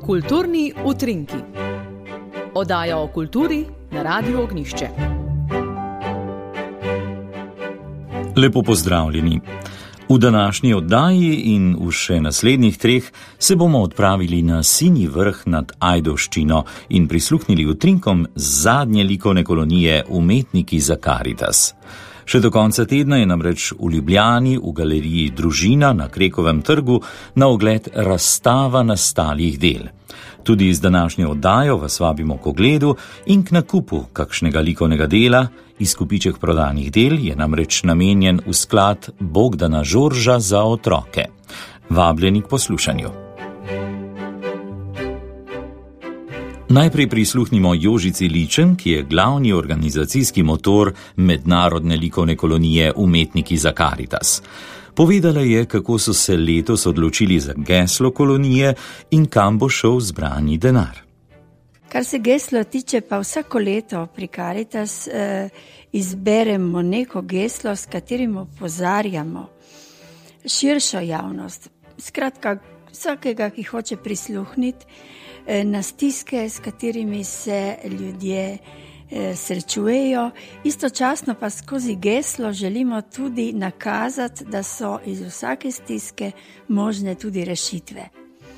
Kulturni utrinki. Oddaja o kulturi na Radiu Ognjišče. Lepo pozdravljeni. V današnji oddaji in v še naslednjih 3 se bomo odpravili na Sinji vrh nad Ajdovščino in prisluhnili utrinkom zadnje likovne kolonije Umetniki za Karitas. Še do konca tedna je namreč v Ljubljani v galeriji Družina na Krekovem trgu na ogled razstava nastalih del. Tudi z današnjo oddajo vas vabimo k ogledu in k nakupu kakšnega likovnega dela. Izkupiček prodanih del je namreč namenjen v sklad Bogdana Žorža za otroke. Vabljeni k poslušanju. Najprej prisluhnimo Jožici Ličen, ki je glavni organizacijski motor mednarodne likovne kolonije Umetniki za Karitas. Povedala je, kako so se letos odločili za geslo kolonije in kam bo šel zbrani denar. Kar se geslo tiče, pa vsako leto pri Karitas izberemo neko geslo, s katerim opozarjamo širšo javnost. Skratka, vsakega, ki hoče prisluhniti na stiske, s katerimi se ljudje srečujejo. Istočasno pa skozi geslo želimo tudi nakazati, da so iz vsake stiske možne tudi rešitve.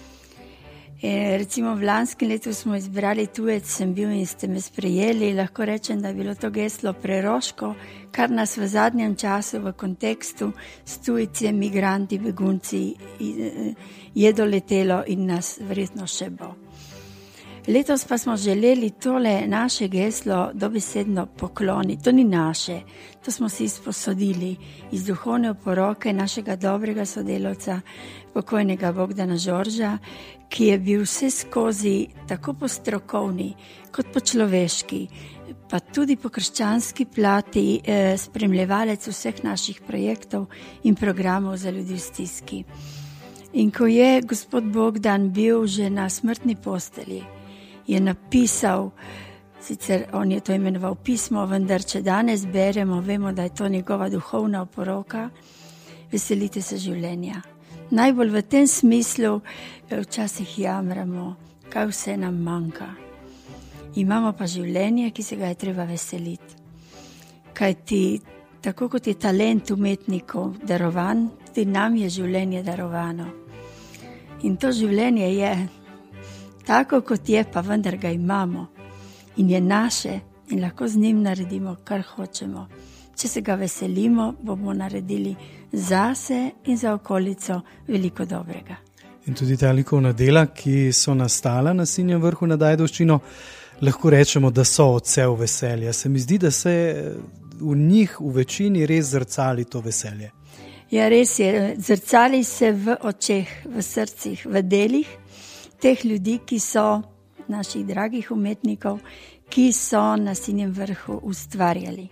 Recimo v lanskem letu smo izbrali Tujec sem bil in ste me sprejeli. Lahko rečem, da je bilo to geslo preroško, kar nas v zadnjem času v kontekstu s tujci, migranti, begunci je doletelo in nas verjetno še bo. Letos pa smo želeli tole naše geslo dobesedno pokloniti. To ni naše, to smo si izposodili iz duhovne oporoke našega dobrega sodelavca, pokojnega Bogdana Žorža, ki je bil vse skozi tako po strokovni kot po človeški, pa tudi po krščanski plati spremljevalec vseh naših projektov in programov za ljudi v stiski. In ko je gospod Bogdan bil že na smrtni postelji, je napisal, sicer on je to imenoval pismo, vendar če danes beremo, vemo, da je to njegova duhovna oporoka, veselite se življenja. Najbolj v tem smislu včasih jamramo, kaj vse nam manjka. Imamo pa življenje, ki se ga je treba veseliti. Kajti tako kot je talent umetnikov darovan, tudi nam je življenje darovano. In to življenje je tako, kot je, pa vendar ga imamo in je naše in lahko z njim naredimo, kar hočemo. Če se ga veselimo, bomo naredili zase in za okolico veliko dobrega. In tudi ta likovna dela, ki so nastala na Sinjem vrhu nad Ajdovščino, lahko rečemo, da so odsev veselja. Se mi zdi, da se v njih v večini res zrcali to veselje. Ja, res je. Zrcali se v očeh, v srcih, v delih teh ljudi, ki so naših dragih umetnikov, ki so na Sinjem vrhu ustvarjali.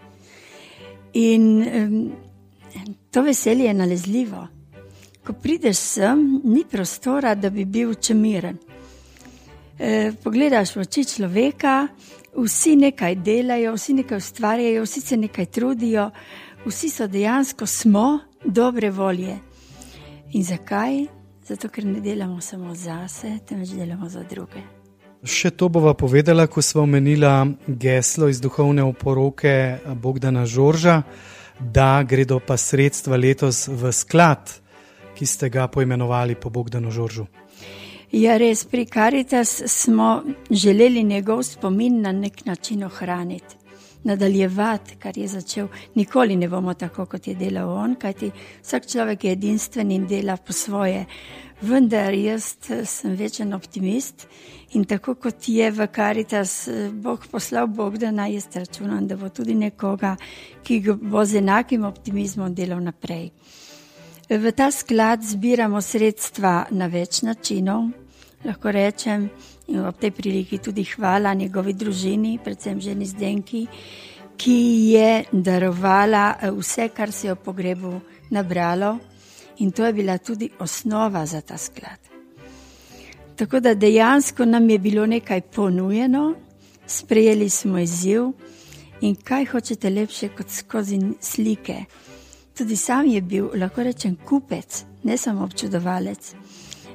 In to veselje je nalezljivo. Ko prideš sem, ni prostora, da bi bil čemiren. Pogledaš v oči človeka, vsi nekaj delajo, vsi nekaj ustvarjajo, vsi se nekaj trudijo, vsi so dejansko smo dobre volje. In zakaj? Zato, ker ne delamo samo zase, temveč delamo za druge. Še to bova povedala, ko sva omenila geslo iz duhovne oporoke Bogdana Žorža, da gredo pa sredstva letos v sklad, ki ste ga poimenovali po Bogdanu Žoržu. Ja, res, pri Karitas smo želeli njegov spomin na nek način ohraniti, nadaljevati, kar je začel. Nikoli ne bomo tako, kot je delal on, kajti vsak človek je edinstven in dela po svoje. Vendar jaz sem večen optimist in tako kot je v Karitas Bog poslal Bogdana, jaz računam, da bo tudi nekoga, ki bo z enakim optimizmom delal naprej. V ta sklad zbiramo sredstva na več načinov, lahko rečem, in ob tej priliki tudi hvala njegovi družini, predvsem ženi Zdenki, ki je darovala vse, kar se je v pogrebu nabralo, in to je bila tudi osnova za ta sklad. Tako da dejansko nam je bilo nekaj ponujeno, sprejeli smo izziv in kaj hočete lepše kot skozi slike. Tudi sam je bil, lahko rečem, kupec, ne samo občudovalec.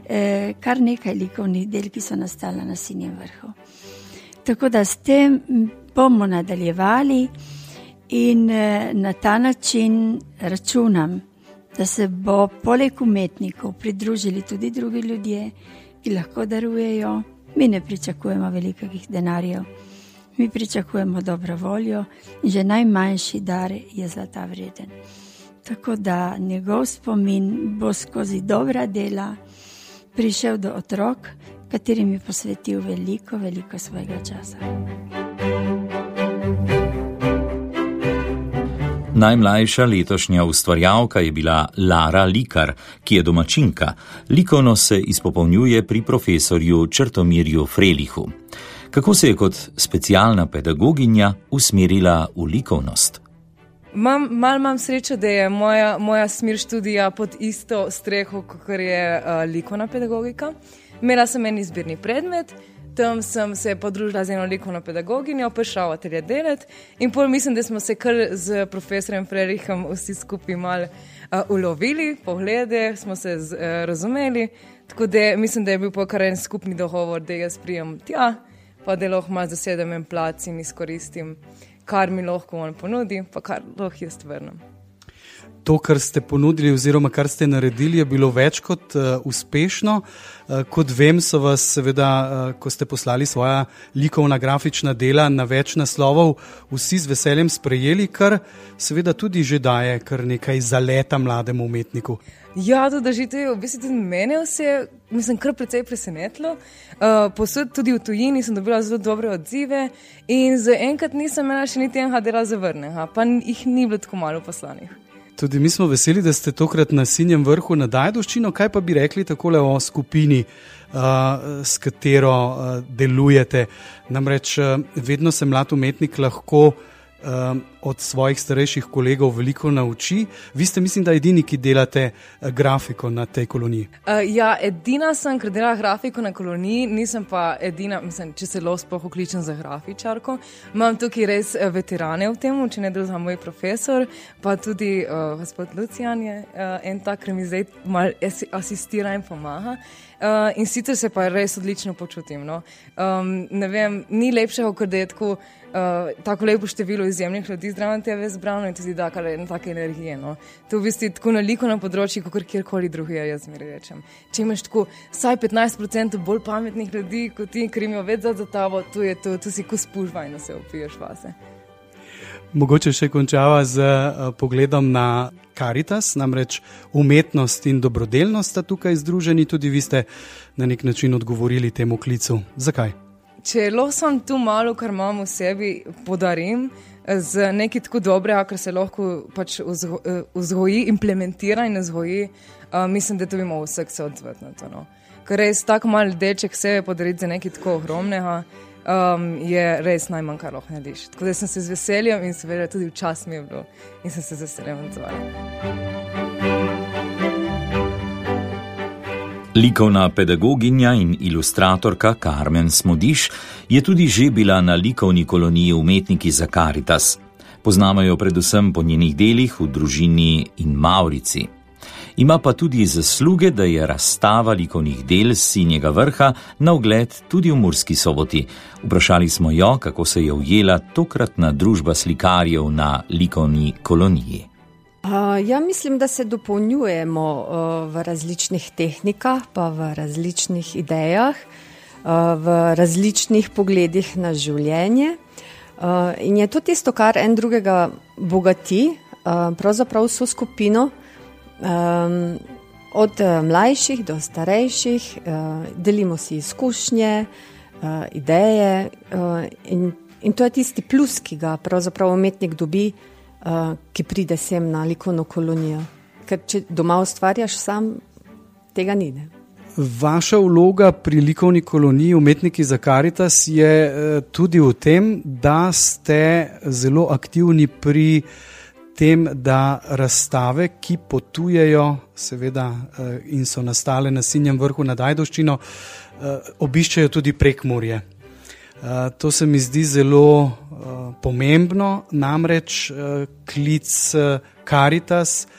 kar nekaj likovnih del, ki so nastala na Sinjem vrhu. Tako da s tem bomo nadaljevali in na ta način računam, da se bo poleg umetnikov pridružili tudi drugi ljudje, ki lahko darujejo. Mi ne pričakujemo velikih denarjev, mi pričakujemo dobro voljo in že najmanjši dar je zlata vreden. Tako da njegov spomin bo skozi dobra dela prišel do otrok, katerim je posvetil veliko svojega časa. Najmlajša letošnja ustvarjalka je bila Lara Likar, ki je domačinka. Likovno se izpopolnjuje pri profesorju Črtomirju Frelihu. Kako se je kot specialna pedagoginja usmerila v likovnost? Imam srečo, da je moja smer študija pod isto streho, kot je likovna pedagogika. Imela sem en izbirni predmet, tam sem se podružila z eno likovno pedagoginjo, prišla v atelje delati in pol mislim, da smo se kar z profesorjem Frelihom vsi skupaj malo ulovili, poglede, smo se razumeli, tako da mislim, da je bil pa kar en skupni dogovor, da jaz prijem tja, pa da lahko malo zasedem en plac in izkoristim, kar mi lahko on ponudi, pa kar lahko jaz vrnem. To, kar ste ponudili oziroma kar ste naredili, je bilo več kot uspešno. Kot vem, so vas seveda, ko ste poslali svoja likovna grafična dela na več naslovov, vsi z veseljem sprejeli, kar seveda tudi že daje kar nekaj zaleta mlademu umetniku. Ja, to držite, v bistvu tudi mene vse, mislim, kar precej presenetilo. Posod tudi v tujini sem dobila zelo dobre odzive in zaenkrat nisem imela še niti enega dela zavrnega, pa jih ni bilo tako malo poslanih. Tudi mi smo veseli, da ste tokrat na Sinjem vrhu nad Ajdovščino. Kaj pa bi rekli takole o skupini, s katero delujete? Namreč vedno se mlad umetnik lahko od svojih starejših kolegov veliko nauči. Vi ste, mislim, da edini, ki delate grafiko na tej koloniji. Ja, edina sem, ker delam grafiko na koloniji, nisem pa edina, mislim, če se sploh okličem za grafičarko. Imam tukaj res veterane v tem, če ne drugega moj profesor, pa tudi gospod Lucijan je en tak, ker mi zdaj malo asistira in pomaga. In sicer se pa res odlično počutim. No. Ne vem, ni lepšega, kot da je tako lepo število izjemnih ljudi zdravo TV zbrano in tudi da kar ena taka energije. No. To v bistvu tako na likovnem področju, kot kjerkoli drugje, jaz mi rečem. Če imaš tako vsaj 15% bolj pametnih ljudi, kot ti, ker imajo več za tabo, tu si ko spužva in se opiješ vase. Mogoče še končava z pogledom na Caritas, namreč umetnost in dobrodelnost sta tukaj združeni, tudi vi ste na nek način odgovorili temu klicu. Zakaj? Če lahko sem tu malo, kar imam v sebi, podarim z nekaj tako dobrega, kar se lahko pač vzgoji, implementira in vzgoji, mislim, da to bi imel vsak se odzvati na to. No. Ker res tako malo deček sebe podariti za nekaj tako ogromnega, je res najmanj, kar lahko narediš. Tako da sem se z veseljem in seveda tudi včasih mi je bilo in sem se z veseljem odzvala. Likovna pedagoginja in ilustratorka Karmen Smodiš je tudi že bila na likovni koloniji Umetniki za Caritas. Poznamo jo predvsem po njenih delih v Družini in Mavrici. Ima pa tudi zasluge, da je razstava likovnih del Sinjega vrha na ogled tudi v Murski Soboti. Vprašali smo jo, kako se je ujela tokratna družba slikarjev na likovni koloniji. Ja, mislim, da se dopolnjujemo v različnih tehnikah, pa v različnih idejah, v različnih pogledih na življenje. In je to tisto, kar en drugega bogati, pravzaprav vso skupino, od mlajših do starejših, delimo si izkušnje, ideje in to je tisti plus, ki ga pravzaprav umetnik dobi, ki pride sem na likovno kolonijo. Ker če doma ustvarjaš sam, tega ni. Ne? Vaša vloga pri likovni koloniji Umetniki za Caritas je tudi v tem, da ste zelo aktivni pri tem, da razstave, ki potujejo seveda in so nastale na Sinjem vrhu nad Ajdovščino, obiščejo tudi Prekmurje. To se mi zdi zelo pomembno, namreč klic Caritas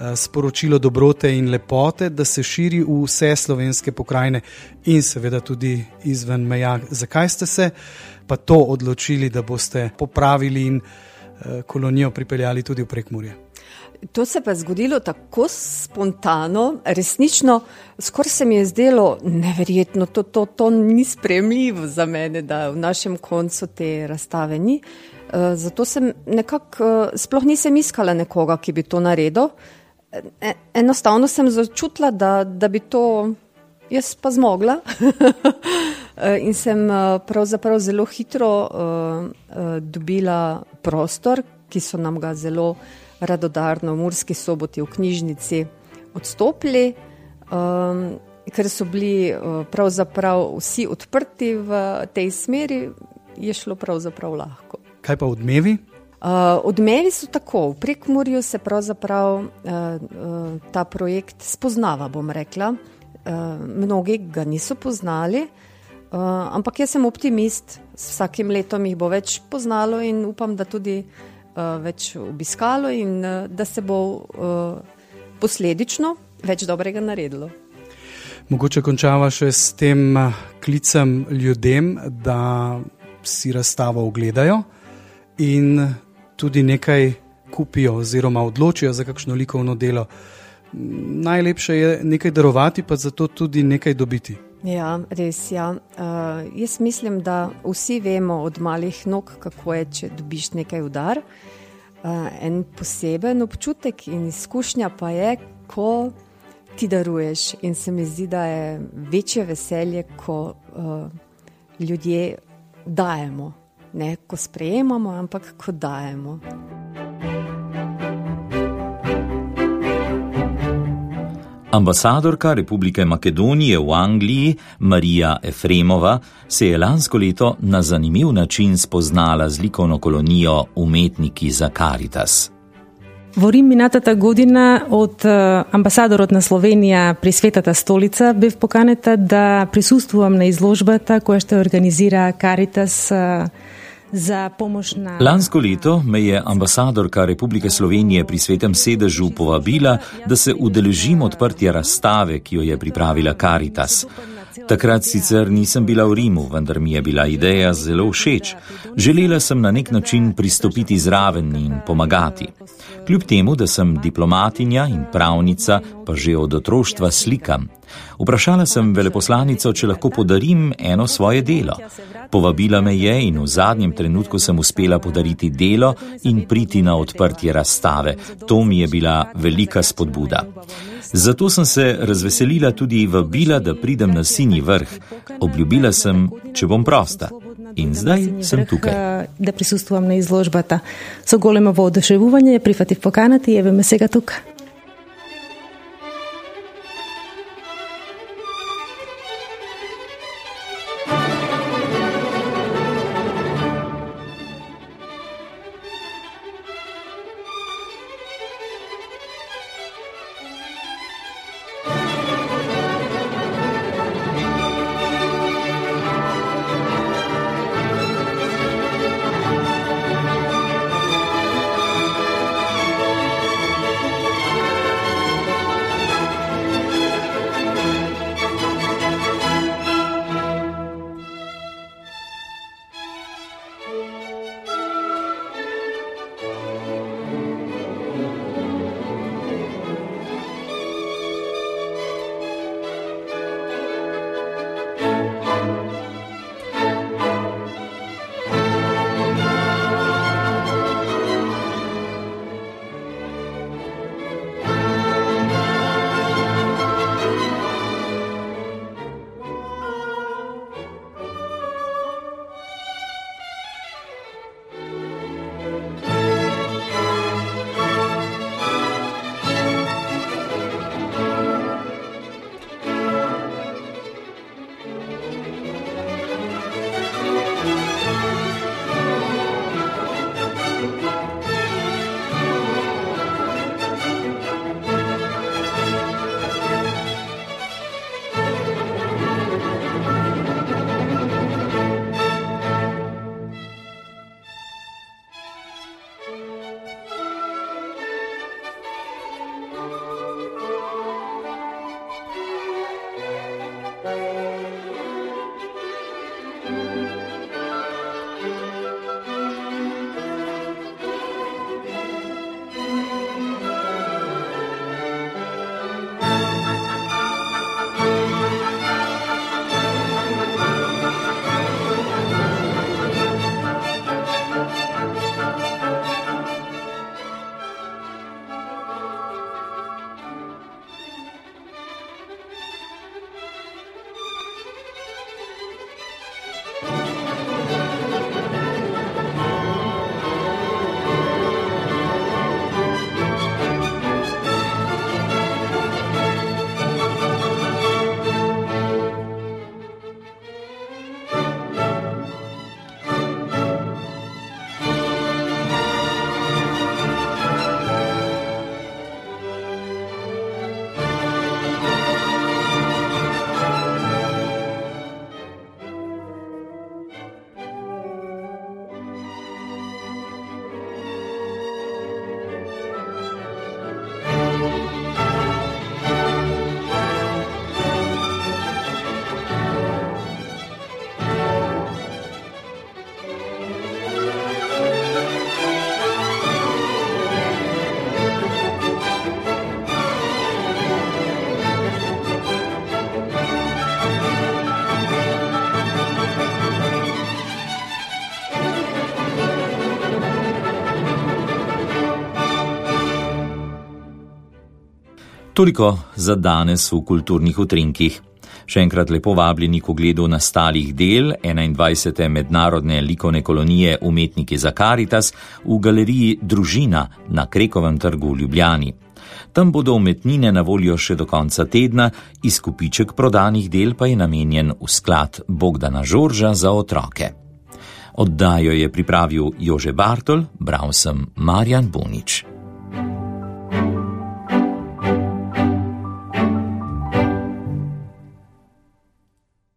sporočilo dobrote in lepote, da se širi v vse slovenske pokrajine in seveda tudi izven meja. Zakaj ste se pa to odločili, da boste popravili in kolonijo pripeljali tudi v Prekmurje? To se pa je zgodilo tako spontano, resnično, skoraj se mi je zdelo neverjetno, to ni sprejemljivo za mene, da v našem koncu te razstave ni. Zato sem nekako, sploh nisem iskala nekoga, ki bi to naredil. Enostavno sem začutila, da bi to jaz pa zmogla. In sem pravzaprav zelo hitro dobila prostor, ki so nam ga zelo radodarno v Murski Soboti v knjižnici odstopili, ker so bili pravzaprav vsi odprti v tej smeri, je šlo pravzaprav lahko. Kaj pa odmevi? Odmevi so tako, v Prekmurju se pravzaprav ta projekt spoznava, bom rekla. Mnogi ga niso poznali, ampak jaz sem optimist, s vsakim letom jih bo več poznalo in upam, da tudi več obiskalo in da se bo posledično več dobrega naredilo. Mogoče končava še s tem klicem ljudem, da si razstavo ogledajo in tudi nekaj kupijo oziroma odločijo za kakšno likovno delo. Najlepše je nekaj darovati, pa zato tudi nekaj dobiti. Ja, res, ja. Jaz mislim, da vsi vemo od malih nog, kako je, če dobiš nekaj v dar. En poseben občutek in izkušnja pa je, ko ti daruješ. In se mi zdi, da je večje veselje, ko ljudje dajemo. Ne ko sprejemamo, ampak ko dajemo. Ambasadorka Republike Makedonije v Angliji, Marija Efremova, se je lansko leto na zanimiv način spoznala z likovno kolonijo Umetniki za Caritas. Во Рим минатата година од амбасадорот на Словенија при Светата столица бев поканета да присуствувам на изложбата која што организира Caritas za pomoč na... Lansko leto me je ambasadorka Republike Slovenije pri Svetem sedežu povabila, da se udeležim odprtja razstave, ki jo je pripravila Caritas. Takrat sicer nisem bila v Rimu, vendar mi je bila ideja zelo všeč. Želela sem na nek način pristopiti zraven in pomagati. Kljub temu, da sem diplomatinja in pravnica, pa že od otroštva slikam. Vprašala sem veleposlanico, če lahko podarim eno svoje delo. Povabila me je in v zadnjem trenutku sem uspela podariti delo in priti na odprtje razstave. To mi je bila velika spodbuda. Zato sem se razveselila tudi vabila, da pridem na Sinji vrh. Obljubila sem, če bom prosta. In zdaj sem tukaj. Da присуствувам на изложбата. Со големо воодушевување прифатив поканата и еве ме сега тука. Toliko za danes v kulturnih utrinkih. Še enkrat lepo vabljeni k ogledu nastalih del 21. mednarodne likovne kolonije Umetniki za Karitas v galeriji Družina na Krekovem trgu v Ljubljani. Tam bodo umetnine na voljo še do konca tedna, izkupiček prodanih del pa je namenjen v sklad Bogdana Žorža za otroke. Oddajo je pripravil Jože Bartol, bral sem Marjan Bunič.